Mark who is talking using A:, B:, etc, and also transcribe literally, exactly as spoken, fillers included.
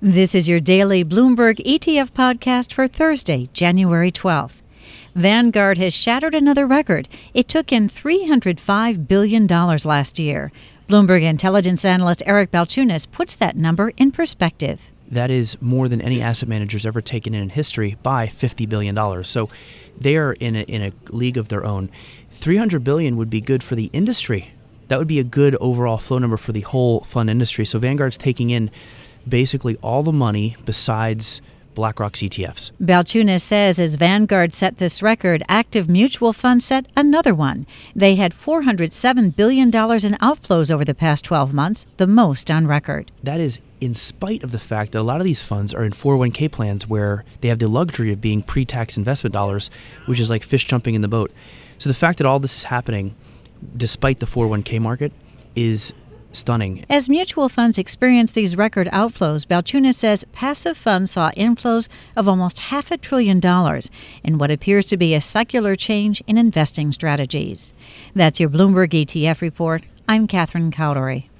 A: This is your daily Bloomberg E T F podcast for Thursday, January twelfth. Vanguard has shattered another record. It took in three hundred five billion dollars last year. Bloomberg intelligence analyst Eric Balchunas puts that number in perspective.
B: That is more than any asset manager's ever taken in in history by fifty billion dollars. So they are in a, in a league of their own. three hundred billion dollars would be good for the industry. That would be a good overall flow number for the whole fund industry. So Vanguard's taking in basically all the money besides BlackRock's E T Fs.
A: Balchunas says as Vanguard set this record, active mutual funds set another one. They had four hundred seven billion dollars in outflows over the past twelve months, the most on record.
B: That is in spite of the fact that a lot of these funds are in four oh one k plans where they have the luxury of being pre-tax investment dollars, which is like fish jumping in the boat. So the fact that all this is happening despite the four oh one k market is stunning.
A: As mutual funds experience these record outflows, Balchunas says passive funds saw inflows of almost half a trillion dollars in what appears to be a secular change in investing strategies. That's your Bloomberg E T F report. I'm Catherine Cowdery.